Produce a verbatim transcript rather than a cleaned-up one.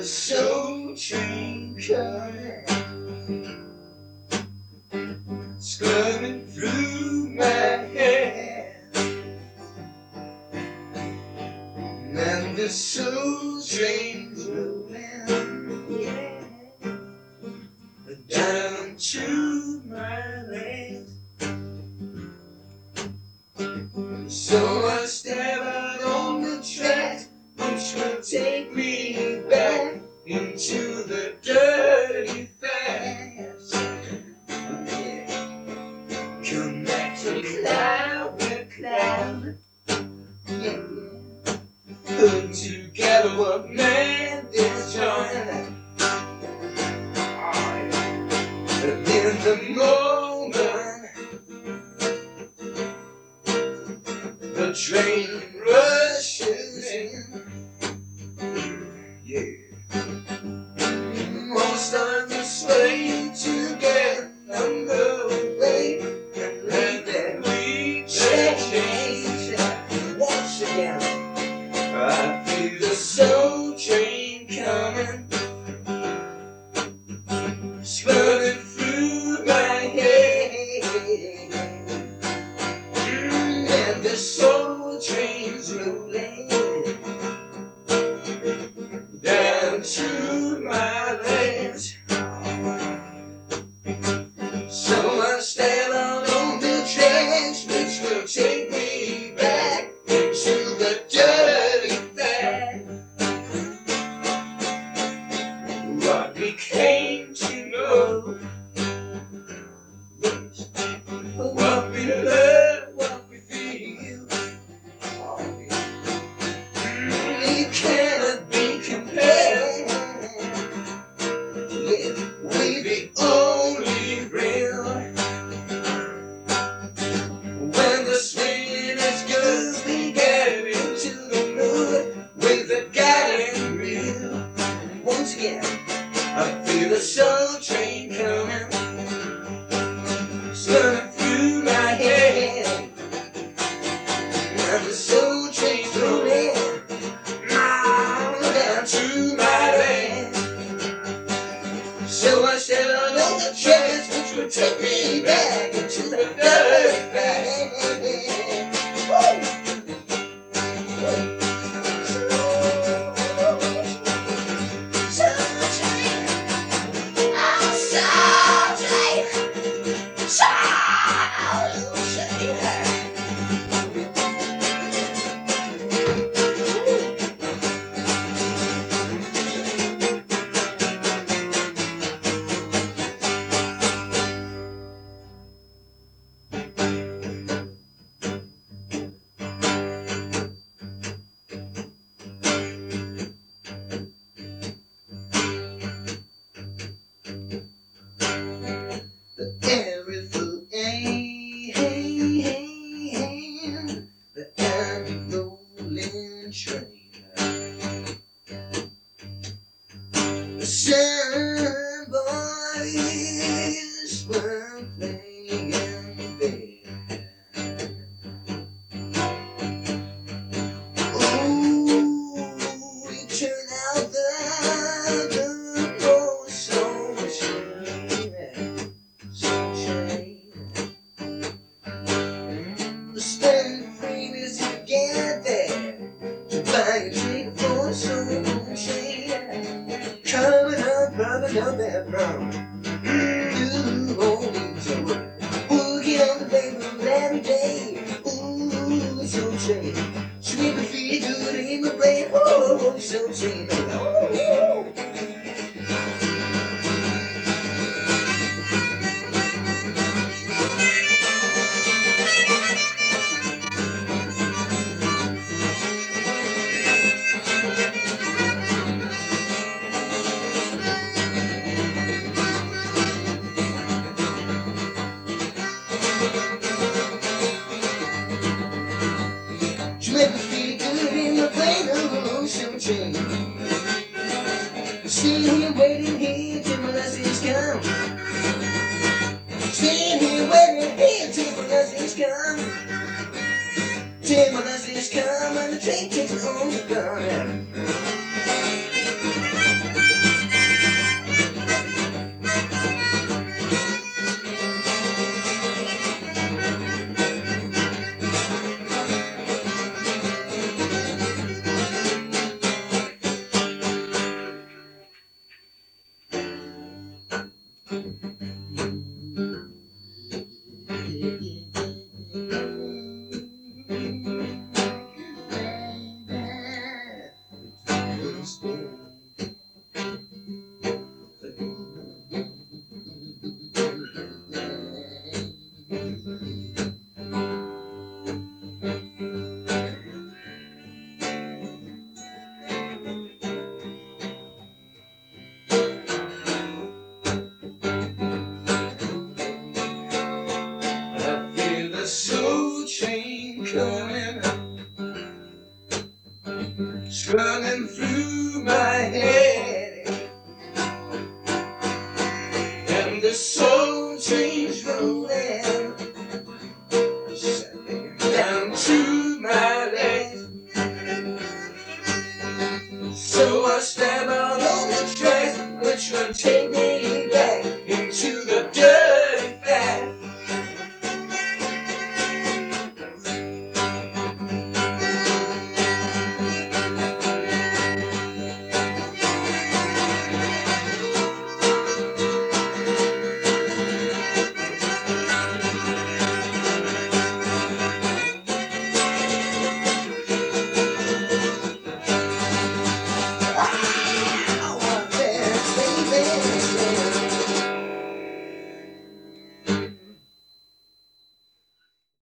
soul train coming, scrubbing through my hair, and the soul train's rolling, yeah, down to my legs. So I step out on the track, which will take me back into the dirty fast. Yeah. Come back to the cloud, the cloud. Yeah, yeah. Put together what made this joint. Oh, yeah. In the moment, the train rushes in. Yeah. Most of the sway to get underway, and let that we change once again. I feel the soul train coming, sputtering through my head, and the soul train's rolling down to my legs. So I stand out on the tracks, which will take me back into the dirty fact. What we came to know, yes, what we love, what we feel, it cannot be compared. Yeah, we the only real. When the swing is good, we get into the mood with the guiding wheel. Once again, I feel the soul train coming, swimming through my head, and the soul train's rolling down to my legs. So I said I know the tracks, which would take me back into the dirty past. Everything, hey, hey, hey, the end rolling train. The sun boys were playing there. Ooh, it turned out that the poor soul train. Spend three minutes to get there, to buy a ticket for a soul train. Coming up, coming up that road. You won't need to worry. Working on the pavement every day. Ooh, soul train. Sweep my feet good in my brain. Oh, soul train. Oh, you make me feel good in my brain. Oh, soul train. Staying here, waiting here till my last days come. Staying here, waiting here till my last days come. Till my last days come and the train takes me on the gun. coming, struggling through my head, and the soul change rolling